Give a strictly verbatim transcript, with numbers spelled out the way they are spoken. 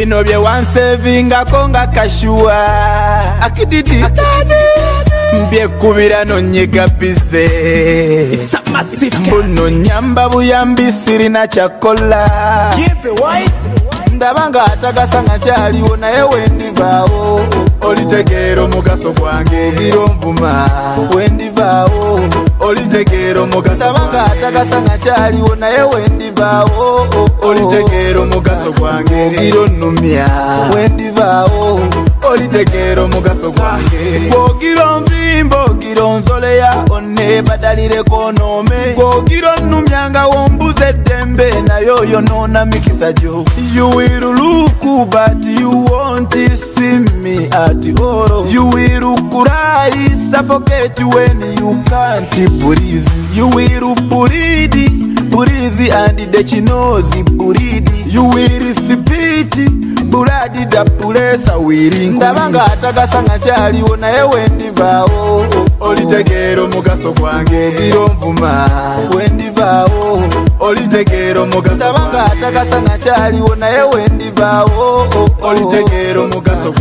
bino bye wansevingako nga kashua akididi mbyekubira nonyega bize mbuno nyamba buyambi sirina kyakola ndabanga atagasanga kyaliwo naye wendivaawo olitegeera omugaso gwange ogira onvuma wendivaawo olitegeera omugaso ndabanga atagasanga kyaliwo naye wendivaawo olitegeera omugaso gwange ogira onnumya wendivaawo olitegeera omugaso gwange gwogira onvimba ogira onzoleya onne badalireko onoome gwogira onnumya nga wombuza eddembe naye oyo noona mikisa gyo you will look but you won't see me at all you will cry suffocate when you can't breathe you will bleed breathe and the chinozi bleed you will spit blood da pulesa wiring ndabanga atagasanga kyaliwo naye wendivaawo olitegeera omugaso gwange ogira onvuma wendivaawo olitegeera omugaso ndabanga atagasanga kyaliwo naye wendivaawo olitegeera omugaso